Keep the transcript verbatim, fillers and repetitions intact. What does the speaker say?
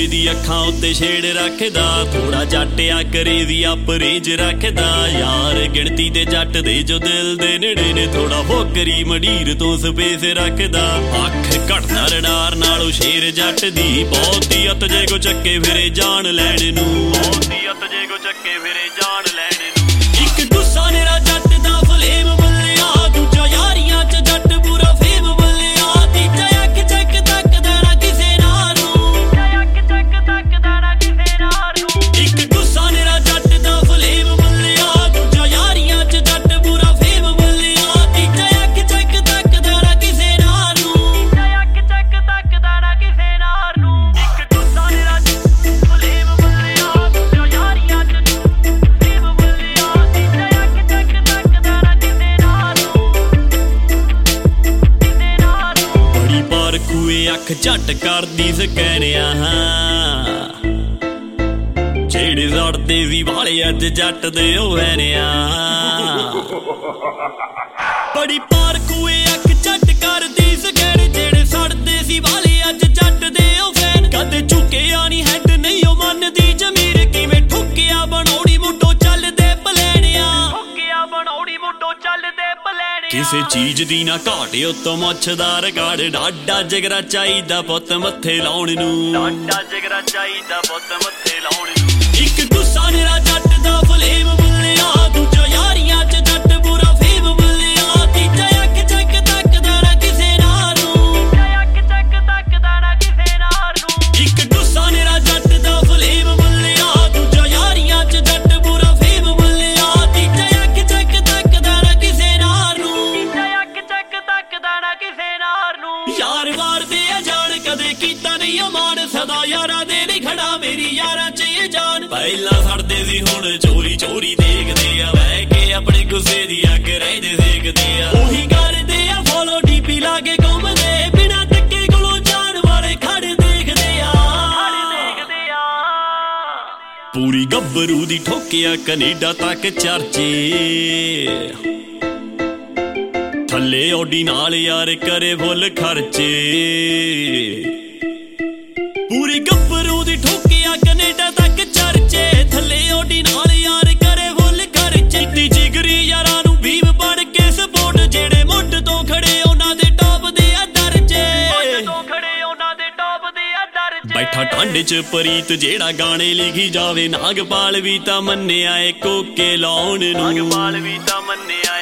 ਦੂਜੇ ਦੀ ਅੱਖਾਂ ਉੱਤੇ ਛੇੜ ਰੱਖਦਾ, ਥੋੜਾ ਜੱਟਿਆ ਕਰੇ ਦੀ ਆਪਰੇਜ ਰੱਖਦਾ। ਯਾਰ ਗਿਣਤੀ ਦੇ ਜੱਟ ਦੇ ਜੋ ਦਿਲ ਦੇ ਨੇੜੇ ਨੇ, ਥੋੜਾ ਫੋਕਰੀ ਮੰਡੀਰ ਤੋਂ ਸਪੇਸ ਰੱਖਦਾ। ਅੱਖ ਘਟਦਾ ਰਡਾਰ ਨਾਲੋਂ ਸ਼ੇਰ ਜੱਟ ਦੀ, ਬਹੁਤੀ ਅੱਤ ਜੇ ਕੋ ਚੱਕੇ ਫਿਰੇ ਜਾਣ ਲੈਣ ਨੂੰ, ਬਹੁਤੀ ਅੱਤ ਜੇ ਕੋ ਚੱਕੇ ਫਿਰੇ ਜਾਣ ਲੈਣ ਨੂੰ। ਇੱਕ ਗੁੱਸਾ ਨੇਰਾ ਜੱਟ ਦਾ ਫਲੇਮ ਬੱਲਿਆ, ਦੂਜਾ ਯਾਰੀਆਂ ਚ ਜੱਟ ਪੂਰਾ ਫੇਮ ਬੱਲਿਆ। ਤੀਜਾ ਅੱਖ ਚੱਕ ਤੱਕਦਾ ਨਾ ਕਿਸੇ ਨਾਲ ਨੂੰ, ਅੱਖ ਚੱਕ ਤੱਕਦਾ ਨਾ ਕਿਸੇ ਨਾਲ ਨੂੰ। ਇੱਕ ਗੁੱਸਾ ਨੇਰਾ ਜੱਟ ਦਾ ਫਲੇਮ ਬੱਲਿਆ, ਦੂਜਾ ਯਾਰੀਆਂ ਚ ਜੱਟ ਪੂਰਾ ਫੇਮ ਬੱਲਿਆ। ਤੀਜਾ ਅੱਖ ਚੱਕ ਤੱਕਦਾ ਨਾ ਕਿਸੇ ਨਾਲ ਨੂੰ, ਅੱਖ ਚੱਕ ਤੱਕਦਾ ਨਾ ਕਿਸੇ ਨਾਲ ਨੂੰ। ਇੱਕ ਗੁੱਸਾ ਨੇਰਾ ਫਲੇਮ ਬੱਲਿਆ, ਦੂਜਾ ਯਾਰੀਆਂ ਚ ਫੇਮ ਬੱਲਿਆ। ਤੀਜਾ ਅੱਖ ਚੱਕ ਤੱਕਦਾ ਨਾ ਕਿਸੇ ਨਾਲ ਨੂੰ, ਕਿਸੇ ਨਾਲ ਨੂੰ। ਬੜੀ ਪਾਰ ਖੂਏ ਅੱਖ ਝੱਟ ਕਰਦੀ ਸਕੈਨਿਆ, ਜਿਹੜੇ ਸੜਦੇ ਸੀ ਵਾਲੇ ਅੱਜ ਜੱਟ ਦੇ ਉਹ ਵੈਨਿਆ। ਬੜੀ ਪਾਰ ਖੂਏ ਅੱਖ ਝੱਟ ਕਰਦੀ ਸਕੈਨ, ਜਿਹੜੇ ਸੜਦੇ ਸੀ ਵਾਲੇ ਅੱਜ ਜੱਟ ਦੇ ਉਹ ਫੈਨ। ਕਦੇ ਝੁਕਿਆ ਨੀ ਹੈਡ ਨਹੀਂ ਉਹ ਮੰਨਦੀ ਜ਼ਮੀਰ, ਕਿਵੇਂ ਠੁੱਕਿਆ ਬਣਾਉਣੀ ਮੁੱਢੋਂ ਚੱਲਦੇ ਪਲੈਣਿਆ, ਠੁੱਕਿਆ ਬਣਾਉਣੀ ਮੁੱਢੋਂ ਚੱਲਦੇ ਪਲੈਣਿਆ। ਕਿਸੇ ਚੀਜ਼ ਦੀ ਨਾ ਘਾਟ ਉੱਤੋਂ ਮੱਛਦਾ ਰਿਕਾਰਡ, ਡਾਡਾ ਜਿਗਰਾ ਚਾਹੀਦਾ ਪੁੱਤ ਮੱਥੇ ਲਾਉਣ ਨੂੰ, ਡਾਡਾ ਜਿਗਰਾ ਚਾਹੀਦਾ ਪੁੱਤ ਮੱਥੇ ਲਾਉਣ ਨੂੰ। ਇੱਕ ਗੁੱਸਾ ਨੇਰਾ ਜੱਟ ਦਾ ਫਲੇਮ ਬੱਲਿਆ, ਦੂਜਾ ਯਾਰੀਆਂ ਚ ਜੱਟ ਪੂਰਾ ਫੇਮ ਬੱਲਿਆ। ਤੀਜਾ ਅੱਖ ਚੱਕ ਤੱਕਦਾ ਨਾ ਕਿਸੇ ਨਾਲ ਨੂੰ, ਅੱਖ ਚੱਕ ਤੱਕਦਾ ਨਾ ਕਿਸੇ ਨਾਲ ਨੂੰ। ਇੱਕ ਗੁੱਸਾ ਨੇਰਾ ਜੱਟ ਦਾ ਫਲੇਮ ਬੱਲਿਆ, ਦੂਜਾ ਯਾਰੀਆਂ ਚ ਜੱਟ ਪੂਰਾ ਫੇਮ ਬੱਲਿਆ। ਤੀਜਾ ਅੱਖ ਚੱਕ ਤੱਕਦਾ ਨਾ ਕਿਸੇ ਨਾਲ ਨੂੰ, ਤੀਜਾ ਅੱਖ ਚੱਕ ਤੱਕਦਾ ਨਾ ਕਿਸੇ ਨਾਲ ਨੂੰ। ਯਾਰ ਵਾਰਦੇ ਆ ਜਾਣ ਕਦੇ ਕੀਤਾ ਨਹੀਂ ਅਮਾਨ, ਸਦਾ ਯਾਰਾਂ ਦੇ ਨਹੀਂ ਖੜਾ ਮੇਰੀ ਯਾਰਾਂ ਚ ਇਹ ਜਾਨ। ਪਹਿਲਾਂ ਸੜਦੇ ਸੀ ਹੁਣ ਚੋਰੀ ਚੋਰੀ ਦੇਖਦੇ ਆ, ਬਹਿ ਕੇ ਆਪਣੇ ਗੁੱਸੇ ਦੀ ਅੱਗ ਰਹਿੰਦੇ ਸੇਕਦੇ ਆ। ਉਹੀ ਕਰਦੇ ਆ ਫੋਲੋ ਡੀਪੀ ਲਾ ਕੇ ਘੁੰਮਦੇ, ਬਿਨਾਂ ਧੱਕੇ ਕੋਲੋਂ ਜਾਣ ਵਾਲੇ ਖੜ ਦੇਖਦੇ ਆ, ਖੜ ਦੇਖਦੇ ਆ। ਪੂਰੀ ਗੱਭਰੂ ਦੀ ਠੋਕਿਆ ਕੈਨੇਡਾ ਤੱਕ ਚਰਚੇ, ਥੱਲੇ ਓਡੀ ਨਾਲ ਯਾਰ ਕਰੇ ਫੁੱਲ ਖਰਚੇ। ਪੂਰੀ ਗੱਭਰੂ ਦੀ ਠੋਕਿਆ ਕੈਨੇਡਾ ਤੱਕ ਚਰਚੇ, ਥੱਲੇ ਓਡੀ ਨਾਲ ਯਾਰ ਕਰੇ ਫੁੱਲ ਖਰਚੇ। ਤੀ ਜਿਗਰੀ ਯਾਰਾਂ ਨੂੰ ਭੀਮ ਬਣ ਕੇ ਸਪੋਰਟ, ਜਿਹੜੇ ਮੁੱਢ ਤੋਂ ਖੜੇ ਉਹਨਾਂ ਦੇ ਟੌਪ ਦੇ ਆ ਦਰਜੇ, ਮੁੱਢ ਤੋਂ ਖੜੇ ਉਹਨਾਂ ਦੇ ਟੌਪ ਦੇ ਆ ਦਰਜੇ। ਬੈਠਾ ਠੰਡ ਚ ਪ੍ਰੀਤ ਜਿਹੜਾ ਗਾਣੇ ਲਿਖੀ ਜਾਵੇ, ਨਾਗਪਾਲ ਵੀ ਤਾਂ ਮੰਨਿਆ ਏ ਕੋਕੇ ਲਾਉਣ ਨੂੰ, ਨਾਗਪਾਲ ਵੀ ਤਾਂ ਮੰਨਿਆ